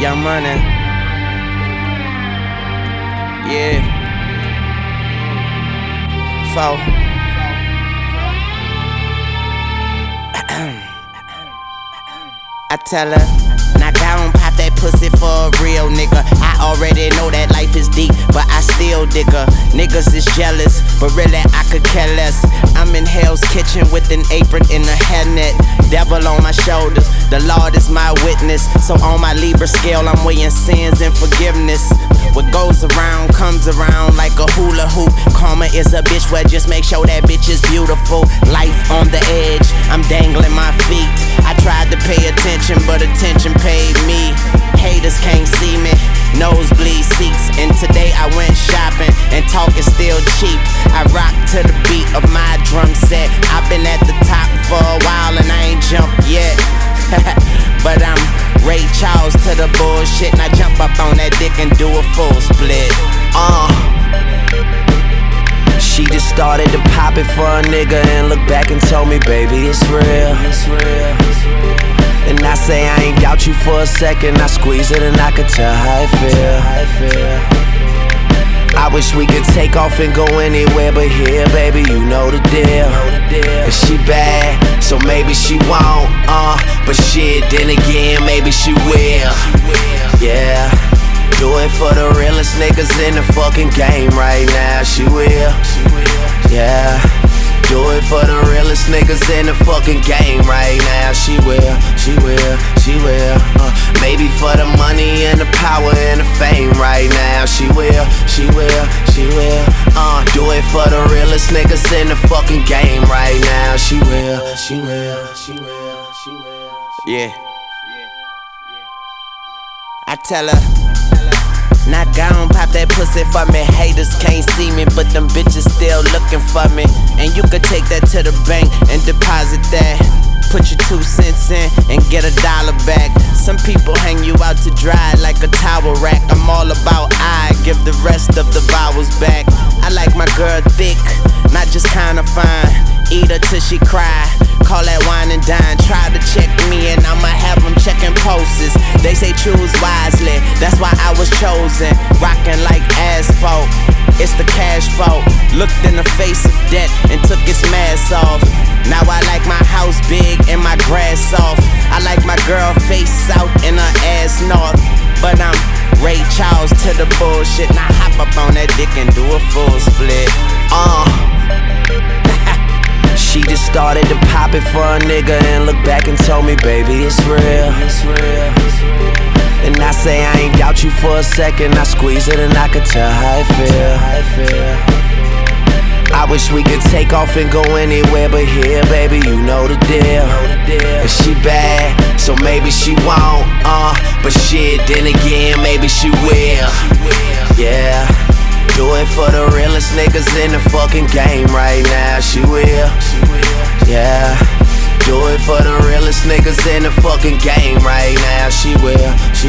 Young Money. Yeah. Four. I tell her, knock down, pop that pussy for a real nigga. I already know that life is deep, but I still dig her. Niggas is jealous, but really I could care less. I'm in Hell's Kitchen with an apron in a hairnet. Devil on my shoulders, the Lord is my witness. So on my Libra scale, I'm weighing sins and forgiveness. What goes around comes around like a hula hoop. Karma is a bitch, well just make sure that bitch is beautiful. Life on the edge, I'm dangling my feet. I tried to pay attention, but attention paid me. Haters can't see me, nosebleed seats. And today I went shopping, and talk is still cheap. I rock to the beat of my drum set. I've been at the top for a while and I ain't jumped yet. But I'm Ray Charles to the bullshit, and I jump up on that dick and do a full split. She just started to pop it for a nigga and looked back and told me, baby, it's real. And I say I ain't doubt you for a second. I squeeze it and I could tell how it feel. I wish we could take off and go anywhere, but here, baby, you know the deal. And she bad, so maybe she won't, but shit, then again, maybe she will. Yeah, do it for the realest niggas in the fucking game right now. She will. Yeah, do it for the realest niggas in the fucking game right now. She will. Maybe for the money and the power and the fame right now. She will. Do it for the realest niggas in the fucking game right now. She will. Yeah. I tell her, knock down, pop that pussy for me. Haters can't see me, but them bitches still looking for me. And you could take that to the bank and deposit that. Put your 2 cents in and get $1 back. Some people hang you out to dry like a towel rack. I'm all about I give the rest of the vowels back. I like my girl thick, not just kinda fine. Eat her till she cry, call that wine and dine. Try to check me and I'ma have them checking pulses. They say choose wisely, that's why I was chosen. Rockin' like asphalt, it's the cash fault. Looked in the face of death and took its mask off. Now I like my house big and my grass soft. I like my girl face south and her ass north. But I'm Ray Charles to the bullshit. Now hop up on that dick and do a full split. She just started to pop it for a nigga and looked back and told me, baby, it's real. And I say I ain't doubt you for a second. I squeeze it and I could tell how it feel. I wish we could take off and go anywhere, but here, baby, you know the deal. And she bad, so maybe she won't, but shit, then again, maybe she will. Yeah, do it for the realest niggas in the fucking game right now. She will. Yeah, do it for the realest niggas in the fucking game right now. She will.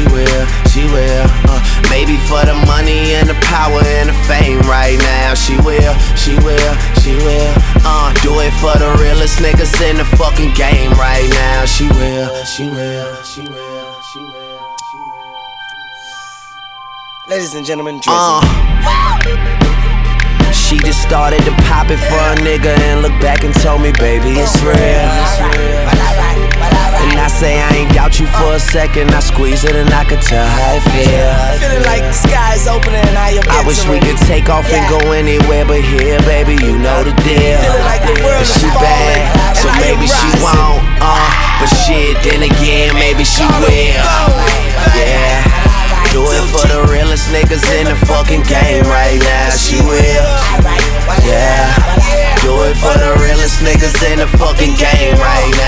Maybe for the money and the power and the fame right now. She will. Do it for the realest niggas in the fucking game right now. She will. Ladies and gentlemen, Drizzy. She just started to pop it for a nigga and looked back and told me, baby, it's real. And I say I ain't doubt you for a second. I squeeze it and I could tell how it feel. Feeling like the sky's opening and I am I wish we could take off and go anywhere, but here, baby, you know the deal. And she bad, so maybe she won't, but shit, then again, maybe she will. Yeah, do it for the realest niggas in the fucking game right now. She will. Yeah, do it for the realest niggas in the fucking game right now.